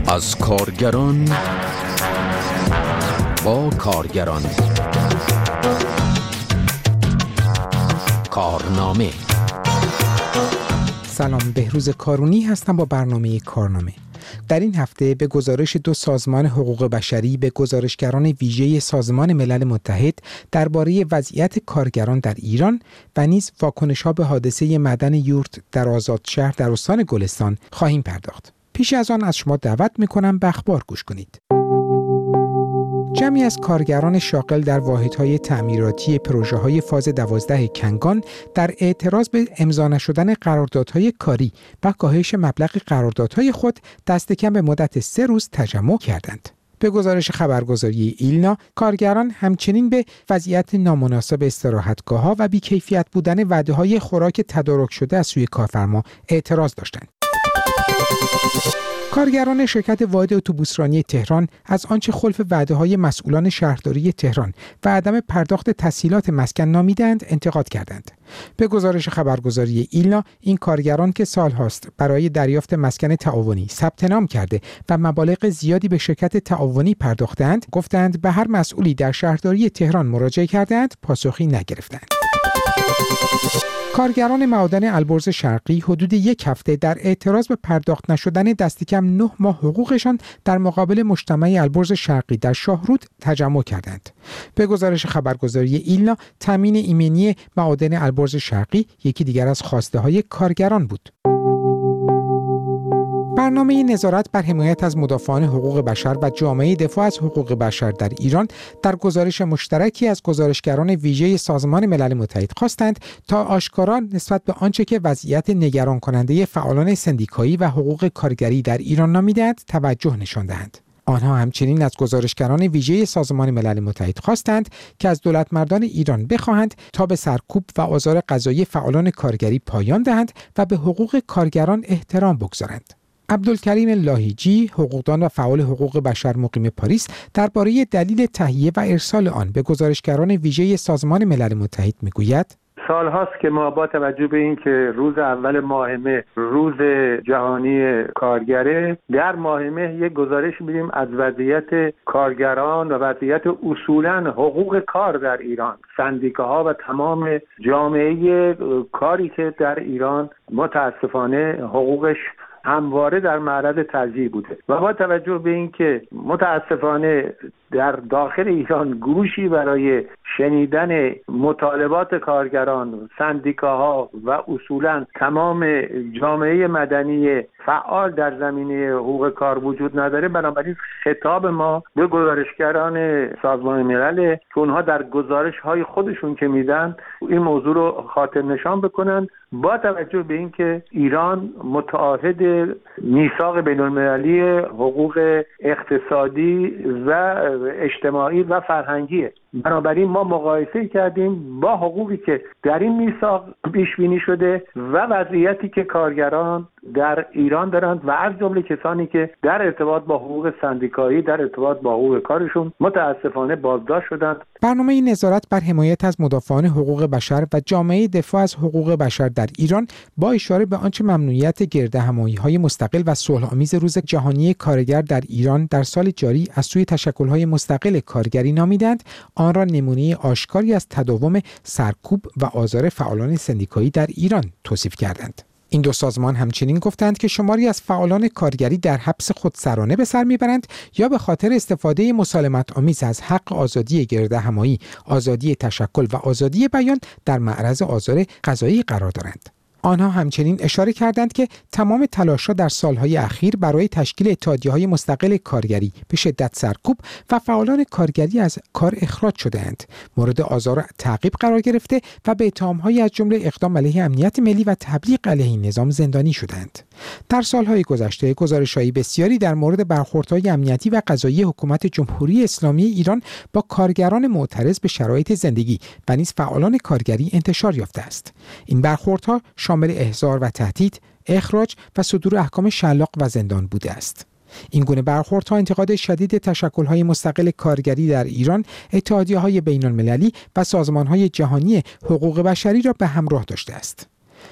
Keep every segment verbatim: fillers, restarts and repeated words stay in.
از کارگران با کارگران. کارنامه. سلام، بهروز کارونی هستم با برنامه کارنامه. در این هفته به گزارش دو سازمان حقوق بشری به گزارشگران ویژه سازمان ملل متحد درباره وضعیت کارگران در ایران و نیز واکنش‌ها به حادثه معدن یورت در آزادشهر در استان گلستان خواهیم پرداخت. پیش از آن از شما دعوت می‌کنم به اخبار گوش کنید. جمعی از کارگران شاغل در واحدهای تعمیراتی پروژه‌های فاز دوازده کنگان در اعتراض به امضا نشدن قراردادهای کاری و کاهش مبلغ قراردادهای خود دست کم به مدت سه روز تجمع کردند. به گزارش خبرگزاری ایلنا، کارگران همچنین به وضعیت نامناسب استراحتگاه‌ها و بی‌کیفیت بودن وعده‌های خوراک تدارک شده از سوی کارفرما اعتراض داشتند. کارگران شرکت واحد اتوبوسرانی تهران از آنچه خلف وعده‌های مسئولان شهرداری تهران و عدم پرداخت تسهیلات مسکن نامیدند انتقاد کردند. به گزارش خبرگزاری ایلنا، این کارگران که سال‌هاست برای دریافت مسکن تعاونی ثبت نام کرده و مبالغ زیادی به شرکت تعاونی پرداختند، گفتند به هر مسئولی در شهرداری تهران مراجعه کردند، پاسخی نگرفتند. کارگران معادن البرز شرقی حدود یک هفته در اعتراض به پرداخت نشدن دست کم نه ماه حقوقشان در مقابل مجتمع البرز شرقی در شاهرود تجمع کردند. به گزارش خبرگزاری ایلنا، تامین ایمنی معادن البرز شرقی یکی دیگر از خواسته های کارگران بود. برنامه نظارت بر حمایت از مدافعان حقوق بشر و جامعه دفاع از حقوق بشر در ایران در گزارش مشترکی از گزارشگران ویژه سازمان ملل متحد خواستند تا آشکارا نسبت به آنچه که وضعیت نگران کننده فعالان سندیکایی و حقوق کارگری در ایران نامیدند توجه نشان دهند. آنها همچنین از گزارشگران ویژه سازمان ملل متحد خواستند که از دولتمردان ایران بخواهند تا به سرکوب و آزار قضایی فعالان کارگری پایان دهند و به حقوق کارگران احترام بگذارند. عبدالکریم لاهیجی، حقوقدان و فعال حقوق بشر مقیم پاریس، درباره دلیل تهیه و ارسال آن به گزارشگران ویژه سازمان ملل متحد میگوید: سال هاست که ما با توجه به این که روز اول ماه مه روز جهانی کارگره، در ماه مه یک گزارش میدیم از وضعیت کارگران و وضعیت اصولاً حقوق کار در ایران، سندیکاها و تمام جامعه کاری که در ایران متاسفانه حقوقش همواره در معرض تضییع بوده و با توجه به این که متاسفانه در داخل ایران گروشی برای شنیدن مطالبات کارگران، سندیکاها و اصولاً تمام جامعه مدنی فعال در زمینه حقوق کار وجود نداره، بنابراین خطاب ما به گزارشگران سازمان ملل که اونها در گزارش‌های خودشون که میدن این موضوع رو خاطر نشان بکنن، با توجه به این که ایران متعهد میثاق بین‌المللی حقوق اقتصادی و اجتماعی و فرهنگیه. بنابراین ما مقایسه کردیم با حقوقی که در این میثاق پیش بینی شده و وضعیتی که کارگران در ایران دارند و از جمله کسانی که در ارتباط با حقوق سندیکایی، در ارتباط با حقوق کارشون متاسفانه بازداشت شدند. برنامه نظارت بر حمایت از مدافعان حقوق بشر و جامعه دفاع از حقوق بشر در ایران با اشاره به آنچه ممنوعیت گردهمایی‌های مستقل و صلح‌آمیز روز جهانی کارگر در ایران در سال جاری از سوی تشکل‌های مستقل کارگری نامیدند، آن را نمونه آشکاری از تداوم سرکوب و آزار فعالان سندیکایی در ایران توصیف کردند. این دو سازمان همچنین گفتند که شماری از فعالان کارگری در حبس خودسرانه به سر میبرند یا به خاطر استفاده مسالمت آمیز از حق آزادی گردهمایی، آزادی تشکل و آزادی بیان در معرض آزار قضایی قرار دارند. آنها همچنین اشاره کردند که تمام تلاش‌ها در سالهای اخیر برای تشکیل اتحادیه‌های مستقل کارگری به شدت سرکوب و فعالان کارگری از کار اخراج شده‌اند، مورد آزار و تعقیب قرار گرفته و به اتهام‌هایی از جمله اقدام علیه امنیت ملی و تبلیغ علیه نظام زندانی شدند. در سالهای گذشته گزارش‌های بسیاری در مورد برخوردهای امنیتی و قضایی حکومت جمهوری اسلامی ایران با کارگران معترض به شرایط زندگی و نیز فعالان کارگری انتشار یافته است. این برخوردها شامل احضار و تهدید، اخراج و صدور احکام شلاق و زندان بوده است. این گونه برخوردها انتقاد شدید تشکل‌های مستقل کارگری در ایران، اتحادیه‌های بین‌المللی و سازمان‌های جهانی حقوق بشری را به همراه داشته است.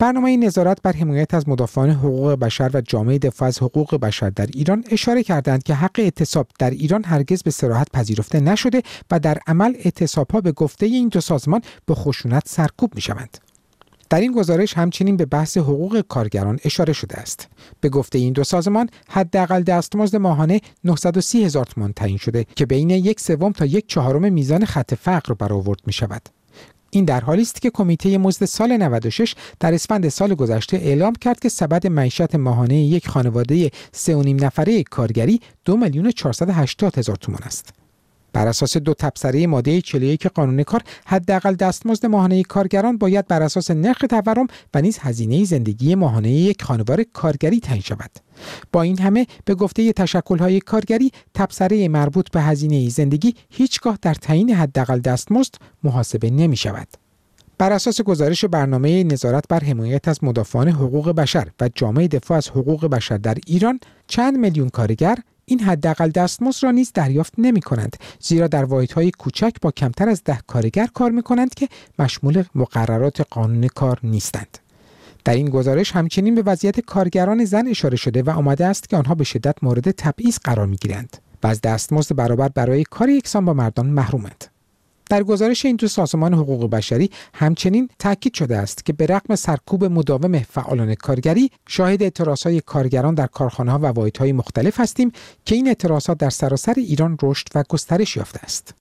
برنامه نظارت بر حمایت از مدافعان حقوق بشر و جامعه دفاع از حقوق بشر در ایران اشاره کردند که حق اعتصاب در ایران هرگز به صراحت پذیرفته نشده و در عمل اعتصاب‌ها به گفته این دو سازمان به خشونت سرکوب می‌شوند. در این گزارش همچنین به بحث حقوق کارگران اشاره شده است. به گفته این دو سازمان حداقل دستمزد ماهانه نهصد و سی هزار تومان تعیین شده که بین یک سوم تا یک چهارم میزان خط فقر برآورد می‌شود. این در حالی است که کمیته مزد سال نود و شش در اسفند سال گذشته اعلام کرد که سبد معیشت ماهانه یک خانواده سه و نیم نفره کارگری دو میلیون و چهارصد و هشتاد هزار تومان است. بر اساس دو تبصره ماده چهل و یک قانون کار، حداقل دستمزد ماهانه کارگران باید بر اساس نرخ تورم و نیز هزینه زندگی ماهانه یک خانواده کارگری تعیین شود. با این همه به گفته تشکل‌های کارگری، تبصره مربوط به هزینه زندگی هیچگاه در تعیین حداقل دستمزد محاسبه نمی‌شود. بر اساس گزارش برنامه نظارت بر حمایت از مدافعان حقوق بشر و جامعه دفاع از حقوق بشر در ایران، چند میلیون کارگر این حداقل دستمزد را نیز دریافت نمی کنند، زیرا در واحدهای کوچک با کمتر از ده کارگر کار می کنند که مشمول مقررات قانون کار نیستند. در این گزارش همچنین به وضعیت کارگران زن اشاره شده و آمده است که آنها به شدت مورد تبعیض قرار می گیرند و از دستمزد برابر برای کار یکسان با مردان محرومند. در گزارش این دو سازمان حقوق بشری همچنین تاکید شده است که به رغم سرکوب مداوم فعالان کارگری، شاهد اعتراضهای کارگران در کارخانه‌ها و واحدهای مختلف هستیم که این اعتراضات در سراسر ایران رشد و گسترش یافته است.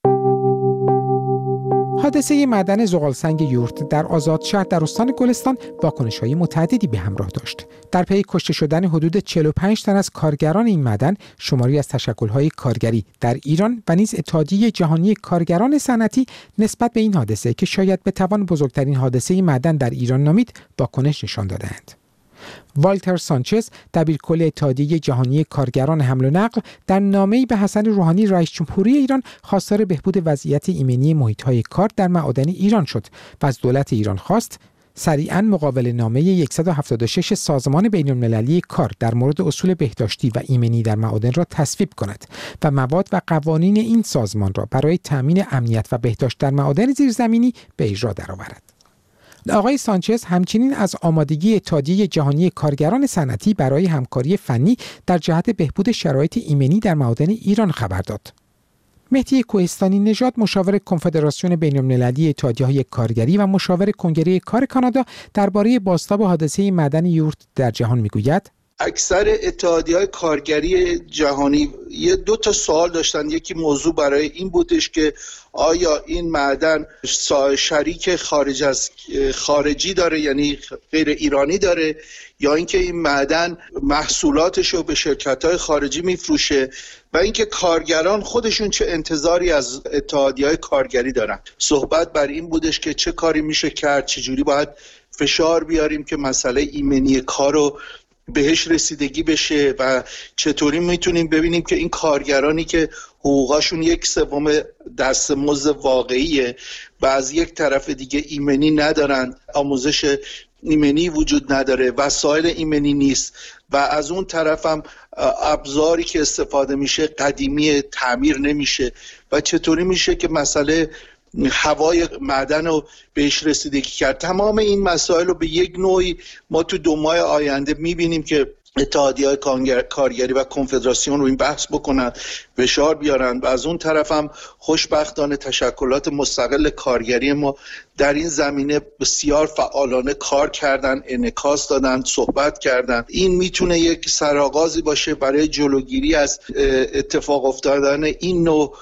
حادثه معدن زغالسنگ یورت در آزادشهر در استان گلستان واکنش‌های متعددی به همراه داشت. در پی کشته شدن حدود چهل و پنج تن از کارگران این معدن، شماری از تشکل‌های کارگری در ایران و نیز اتحادیه جهانی کارگران صنعتی نسبت به این حادثه که شاید بتوان بزرگترین حادثه معدن در ایران نامید، واکنش نشان دادند. والتر سانچز، دبیرکل اتحادیه جهانی کارگران حمل و نقل، در نامه‌ای به حسن روحانی رئیس جمهوری ایران خواستار بهبود وضعیت ایمنی محیط‌های کار در معادن ایران شد و از دولت ایران خواست سریعاً مقابل نامه صد و هفتاد و شش سازمان بین‌المللی کار در مورد اصول بهداشتی و ایمنی در معادن را تصویب کند و مواد و قوانین این سازمان را برای تأمین امنیت و بهداشت در معادن زیرزمینی به اجرا درآورد. آقای سانچز همچنین از آمادگی اتحادیه جهانی کارگران صنعتی برای همکاری فنی در جهت بهبود شرایط ایمنی در معادن ایران خبر داد. مهدی کوهستانی نژاد، مشاور کنفدراسیون بین‌المللی اتحادیه‌های کارگری و مشاور کنگره کار کانادا، درباره بازتاب حادثه معدن یورت در جهان میگوید: اکثر اتحادیه‌های کارگری جهانی یه دو تا سوال داشتن. یکی موضوع برای این بودش که آیا این معدن شریک خارج از خارجی داره، یعنی غیر ایرانی داره، یا اینکه این معدن محصولاتش رو به شرکت‌های خارجی میفروشه، و اینکه کارگران خودشون چه انتظاری از اتحادیه‌های کارگری دارن. صحبت بر این بودش که چه کاری میشه کرد، چجوری باید فشار بیاریم که مسئله ایمنی کار رو بهش رسیدگی بشه و چطوری میتونیم ببینیم که این کارگرانی که حقوقاشون یک سوم دستمزد واقعیه و از یک طرف دیگه ایمنی ندارن، آموزش ایمنی وجود نداره، وسایل ایمنی نیست، و از اون طرف هم ابزاری که استفاده میشه قدیمی، تعمیر نمیشه، و چطوری میشه که مسئله هوای معدن رو بهش رسیدگی کرد. تمام این مسائل رو به یک نوعی ما تو دو ماه آینده میبینیم که اتحادیه‌های کارگری و کنفدراسیون رو این بحث بکنن، فشار بیارن، و از اون طرف هم خوشبختانه تشکلات مستقل کارگری ما در این زمینه بسیار فعالانه کار کردن، انعکاس دادن، صحبت کردن. این میتونه یک سرآغازی باشه برای جلوگیری از اتفاق افتادن این نوع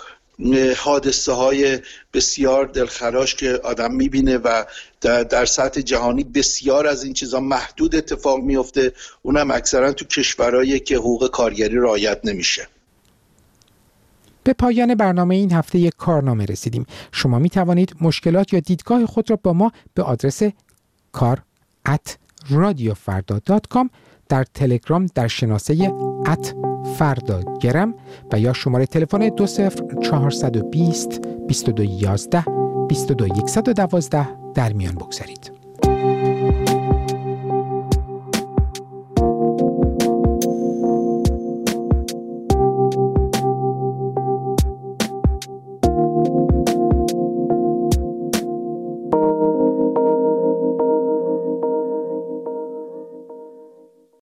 حادثه های بسیار دلخراش که آدم میبینه و در, در سطح جهانی بسیار از این چیزا محدود اتفاق میفته، اونم اکثرا تو کشورهایی که حقوق کارگری رعایت نمیشه. به پایان برنامه این هفته یک کارنامه رسیدیم. شما می توانید مشکلات یا دیدگاه خود را با ما به آدرس کار ات رادیو فردا دات کام، در تلگرام در شناسه ات فردا گرم و یا شماره تلفن دو صفر چهارصد و بیست بیست و دو یازده بیست و دو صد و دوازده در میان بگذارید.